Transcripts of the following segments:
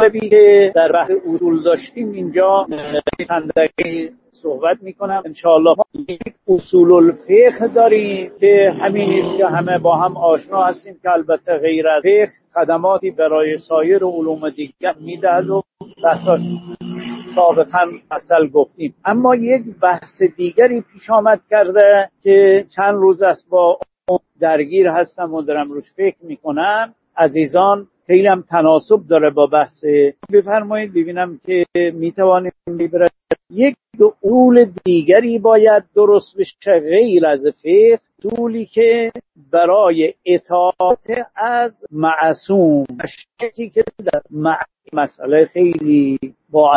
مطلبی که در بحث اصول داشتیم اینجا چند دقیقه صحبت میکنم. انشاءالله یک اصول الفقه داریم که همینیست که همه با هم آشنا هستیم که البته غیر از فقه خدماتی برای سایر علوم دیگر میدهد و بحثاش سابقا مثل گفتیم. اما یک بحث دیگری پیش آمد کرده که چند روز است با درگیر هستم و دارم روش فکر میکنم. عزیزان خیلی هم تناسب داره با بحث. بفرمایید ببینم که میتوانیم ببرد. یک اصول دیگری باید درست بشه غیر از فقه، اصولی که برای اطاعت از معصوم، شکی که در مسئله خیلی با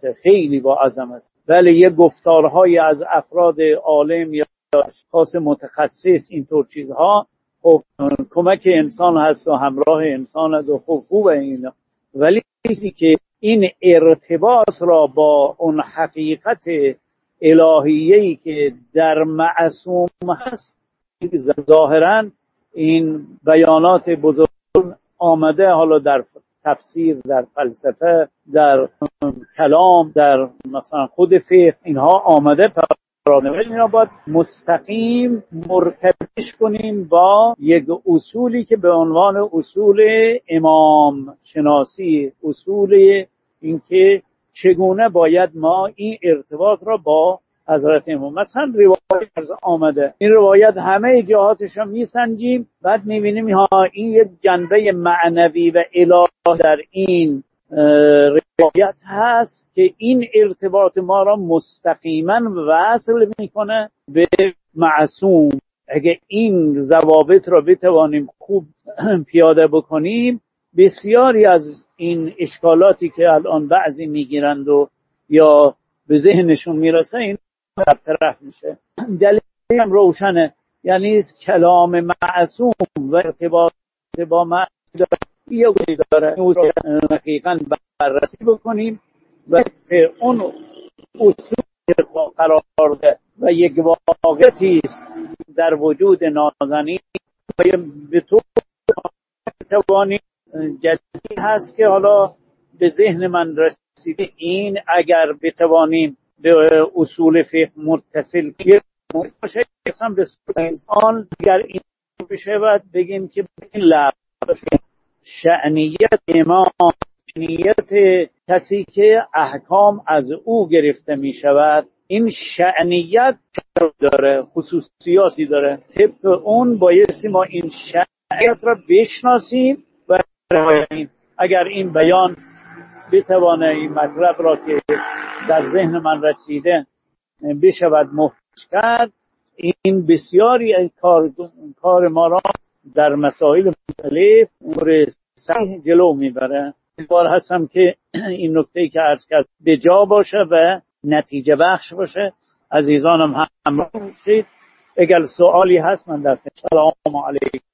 عظمت ولی یه گفتارهای از افراد عالم یا اشخاص متخصص اینطور چیزها خب کمک انسان هست و همراه انسان هست و خوبه اینا، ولی چیزی که این ارتباط را با اون حقیقت الهیه‌ای که در معصوم هست، ظاهراً این بیانات بزرگ آمده، حالا در تفسیر، در فلسفه، در کلام، در مثلا خود فقه، اینها آمده اینا باید مستقیم مرتبطش کنیم با یک اصولی که به عنوان اصول امام شناسی، اصول اینکه چگونه باید ما این ارتباط را با حضرت امام، مثلا روایت آمده، این روایت همه جهاتش رو میسنجیم، بعد میبینیم این یک جنبه معنوی و الهی در این روایت هست که این ارتباط ما را مستقیما وصل میکنه به معصوم. اگه این ضوابط را بتوانیم خوب پیاده بکنیم، بسیاری از این اشکالاتی که الان بعضی میگیرند و یا به ذهنشون میرسه این برطرف میشه. دلیل هم روشنه، یعنی کلام معصوم و ارتباط با معصوم داره دقیقاً بررسی بکنیم و اون اصول قرار ده و یک واقعیتی است در وجود نازنین به طور توانی جدید هست که حالا به ذهن من رسیده. این اگر بتوانیم به اصول فقه متصل باشه قسم به انسان، اگر این بشه باید بگیم که این لحظه شأنیت امام، شأنیت کسی که احکام از او گرفته می شود، این شأنیت داره، خصوصیاتی داره. طبق اون بایستی ما این شأنیت را بشناسیم و اگر این بیان بتوانه این مطلب را که در ذهن من رسیده بشود محکم کرد، این بسیاری از کار ما را در مسائل مختلف صحیح جلو میبره. امیدوار هستم که این نکته‌ای که عرض کرد به جا باشه و نتیجه بخش باشه. عزیزانم همراه باشید. اگر سوالی هست من در خدمت. سلام علیکم.